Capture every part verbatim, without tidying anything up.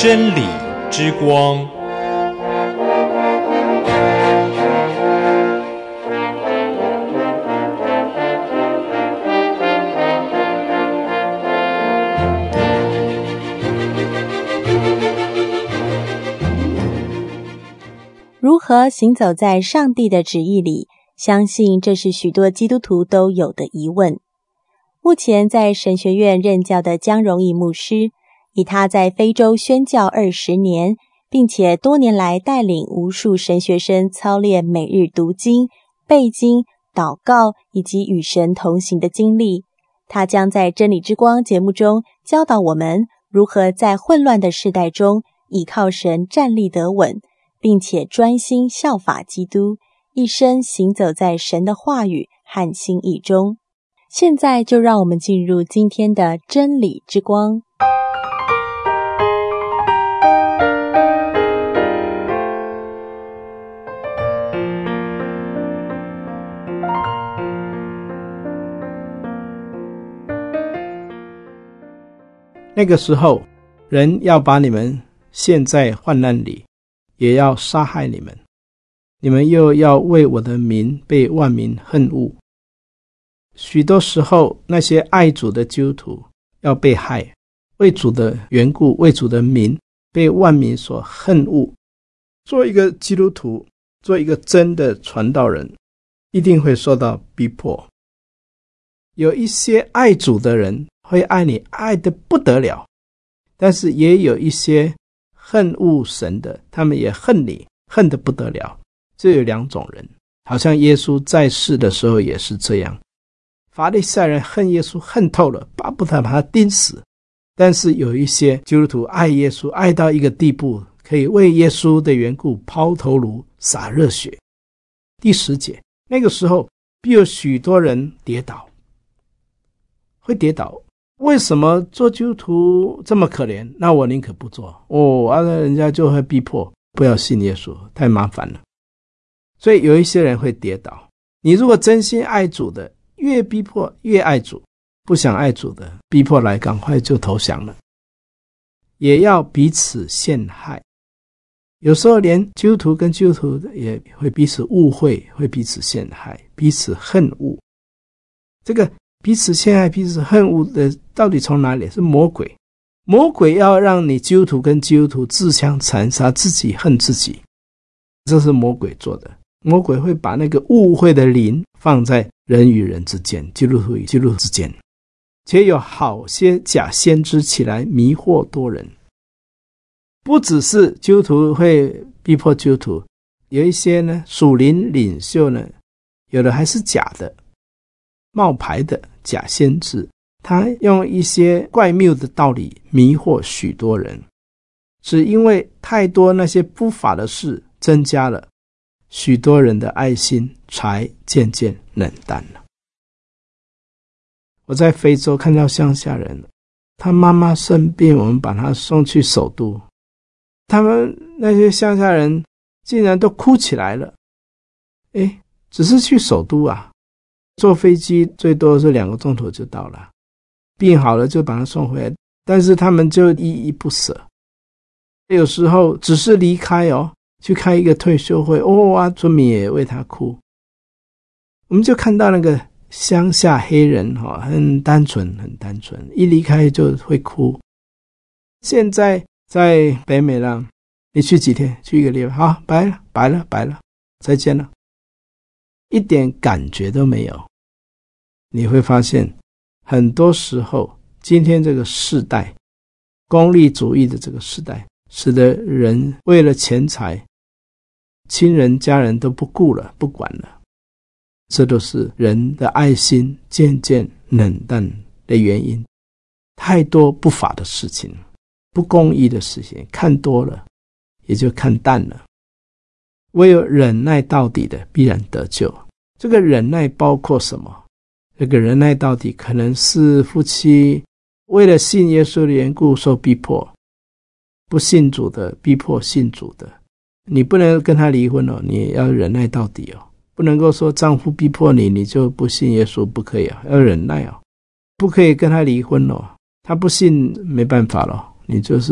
真理之光。 如何行走在上帝的旨意里？相信这是许多基督徒都有的疑问。目前在神学院任教的江荣义牧师，以他在非洲宣教二十年，并且多年来带领无数神学生操练每日读经、背经、祷告以及与神同行的经历，他将在真理之光节目中教导我们如何在混乱的世代中倚靠神站立得稳，并且专心效法基督，一生行走在神的话语和心意中。现在就让我们进入今天的真理之光。 那个时候，人要把你们陷在患难里，也要杀害你们，你们又要为我的名被万民恨恶。许多时候，那些爱主的基督徒要被害，为主的缘故，为主的名被万民所恨恶。做一个基督徒，做一个真的传道人，一定会受到逼迫。有一些爱主的人会爱你爱得不得了，但是也有一些恨恶神的，他们也恨你恨得不得了。这有两种人，好像耶稣在世的时候也是这样。法利赛人恨耶稣恨透了，巴不得把他钉死。但是有一些基督徒爱耶稣爱到一个地步，可以为耶稣的缘故抛头颅洒热血。第十节，那个时候必有许多人跌倒。会跌倒，为什么做基督徒这么可怜？那我宁可不做哦，啊，人家就会逼迫不要信耶稣，太麻烦了。所以有一些人会跌倒。你如果真心爱主的，越逼迫越爱主，不想爱主的，逼迫来赶快就投降了。也要彼此陷害，有时候连基督徒跟基督徒也会彼此误会，会彼此陷害，彼此恨恶。这个彼此陷害彼此恨恶的到底从哪里？是魔鬼。魔鬼要让你基督徒跟基督徒自相残杀，自己恨自己，这是魔鬼做的。魔鬼会把那个误会的灵放在人与人之间，基督徒与基督徒之间，且有好些假先知起来迷惑多人。不只是基督徒会逼迫基督徒，有一些呢属灵领袖呢，有的还是假的冒牌的假先知，他用一些怪谬的道理迷惑许多人，只因为太多那些不法的事增加了，许多人的爱心才渐渐冷淡了。我在非洲看到乡下人，他妈妈生病，我们把他送去首都，他们那些乡下人竟然都哭起来了。诶，只是去首都啊，坐飞机最多是两个钟头就到了，病好了就把他送回来，但是他们就依依不舍。有时候只是离开哦，去开一个退休会，哦啊，村民也为他哭。我们就看到那个乡下黑人哦，很单纯很单纯，一离开就会哭。现在在北美啦，你去几天？去一个礼拜，好，拜了拜了拜了，再见了，一点感觉都没有。你会发现很多时候今天这个世代，功利主义的这个时代，使得人为了钱财，亲人家人都不顾了不管了，这都是人的爱心渐渐冷淡的原因。太多不法的事情，不公义的事情看多了也就看淡了。唯有忍耐到底的必然得救。这个忍耐包括什么？这个忍耐到底可能是夫妻为了信耶稣的缘故受逼迫，不信主的逼迫信主的，你不能跟他离婚哦，你也要忍耐到底哦。不能够说丈夫逼迫你你就不信耶稣，不可以啊，要忍耐哦。不可以跟他离婚哦，他不信没办法了，你就是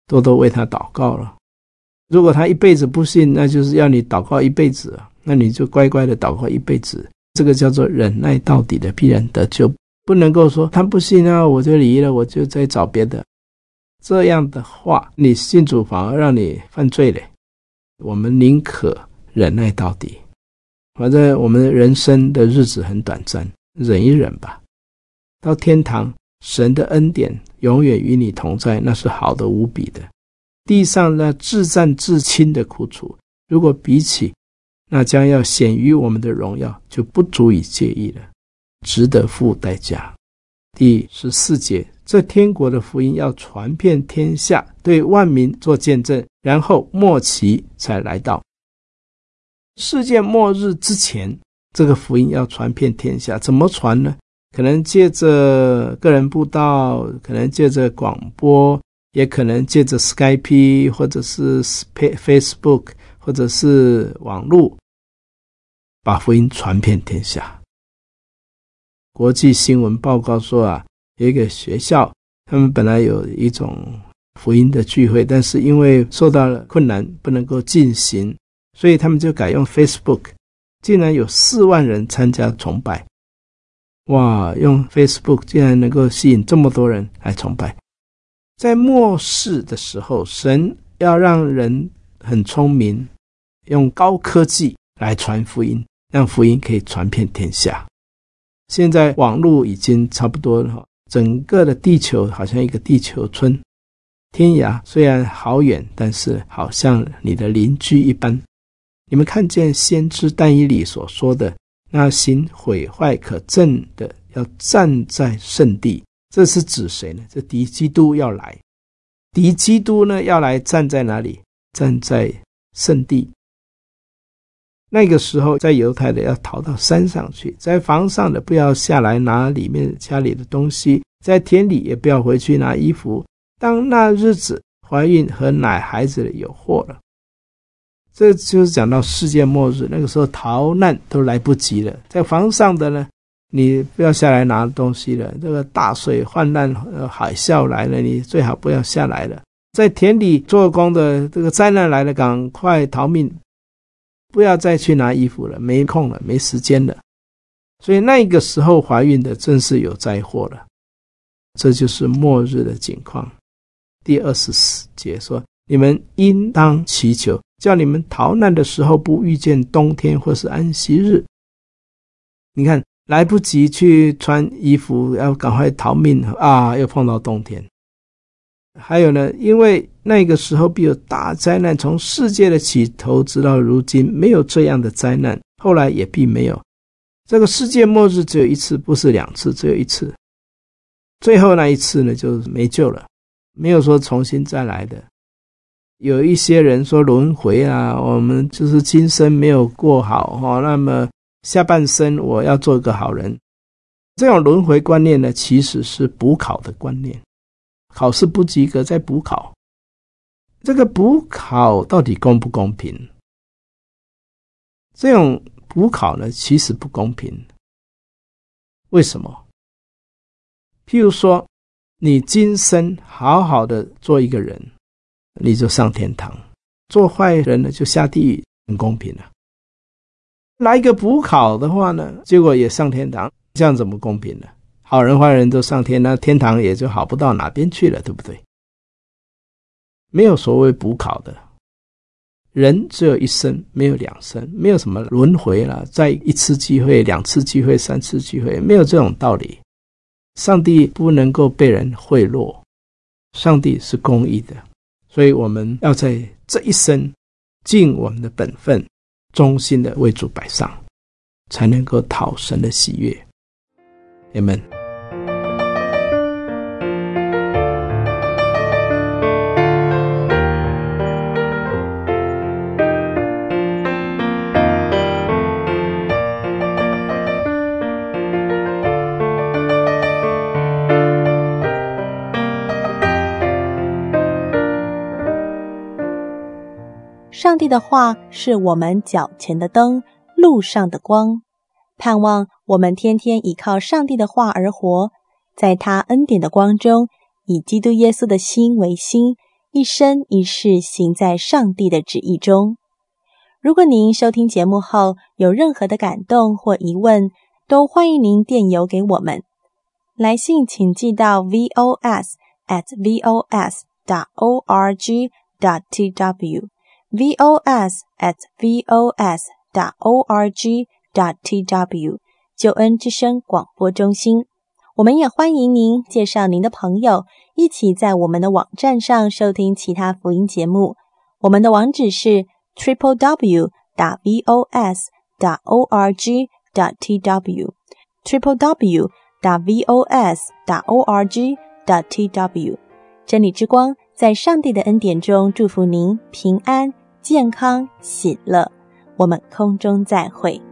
多多为他祷告了。如果他一辈子不信，那就是要你祷告一辈子啊，那你就乖乖的祷告一辈子。这个叫做忍耐到底的必然得救，不能够说他不信啊，我就离了，我就再找别的。这样的话，你信主反而让你犯罪了。我们宁可忍耐到底，反正我们人生的日子很短暂，忍一忍吧。到天堂，神的恩典永远与你同在，那是好的无比的。地上那至战至轻的苦楚，如果比起那将要显于我们的荣耀，就不足以介意了，值得付代价。第十四节，这天国的福音要传遍天下，对万民做见证，然后末期才来到。世界末日之前，这个福音要传遍天下，怎么传呢？可能借着个人布道，可能借着广播，也可能借着 Skype 或者是 Facebook 或者是网络，把福音传遍天下。国际新闻报告说啊，有一个学校，他们本来有一种福音的聚会，但是因为受到了困难不能够进行，所以他们就改用 Facebook， 竟然有四万人参加崇拜。哇，用 Facebook 竟然能够吸引这么多人来崇拜。在末世的时候，神要让人很聪明，用高科技来传福音，让福音可以传遍天下。现在网络已经差不多了，整个的地球好像一个地球村，天涯虽然好远，但是好像你的邻居一般。你们看见先知但以理所说的，那行毁坏可憎的要站在圣地，这是指谁呢？这敌基督要来，敌基督呢要来站在哪里？站在圣地。那个时候在犹太的要逃到山上去，在房上的不要下来拿里面家里的东西，在田里也不要回去拿衣服。当那日子，怀孕和奶孩子的有祸了。这就是讲到世界末日，那个时候逃难都来不及了。在房上的呢，你不要下来拿东西了，这个大水患难海啸来了，你最好不要下来了。在田里做工的，这个灾难来了，赶快逃命，不要再去拿衣服了，没空了，没时间了。所以那个时候怀孕的正是有灾祸了。这就是末日的景况。第二十四节说，你们应当祈求，叫你们逃难的时候不遇见冬天或是安息日。你看，来不及去穿衣服，要赶快逃命啊，又碰到冬天。还有呢，因为那个时候必有大灾难，从世界的起头直到如今，没有这样的灾难，后来也必没有。这个世界末日只有一次，不是两次，只有一次。最后那一次呢，就没救了，没有说重新再来的。有一些人说轮回啊，我们就是今生没有过好、哦、那么下半生我要做一个好人。这种轮回观念呢，其实是补考的观念，考试不及格再补考。这个补考到底公不公平？这种补考呢，其实不公平。为什么？譬如说，你今生好好的做一个人，你就上天堂；做坏人呢，就下地狱，很公平啊。来一个补考的话呢，结果也上天堂，这样怎么公平呢？好人坏人都上天，那天堂也就好不到哪边去了，对不对？没有所谓补考的，人只有一生，没有两生，没有什么轮回了，再一次机会、两次机会、三次机会，没有这种道理。上帝不能够被人贿赂，上帝是公义的，所以我们要在这一生尽我们的本分，忠心的为主摆上，才能够讨神的喜悦。阿们。 上帝的话是我们脚前的灯，路上的光。盼望我们天天倚靠上帝的话而活，在他恩典的光中，以基督耶稣的心为心， 一生一世行在上帝的旨意中。如果您收听节目后有任何的感动或疑问，都欢迎您电邮给我们。来信请寄到 v o s at v o s dot org dot t w v o s at v o s dot org dot t w 救恩之声广播中心。我们也欢迎您介绍您的朋友，一起在我们的网站上收听其他福音节目。我们的网址是 triple w dot v o s dot org dot t w triple w dot v o s dot org dot t w 真理之光在上帝的恩典中祝福您平安、健康、喜乐。我们空中再会。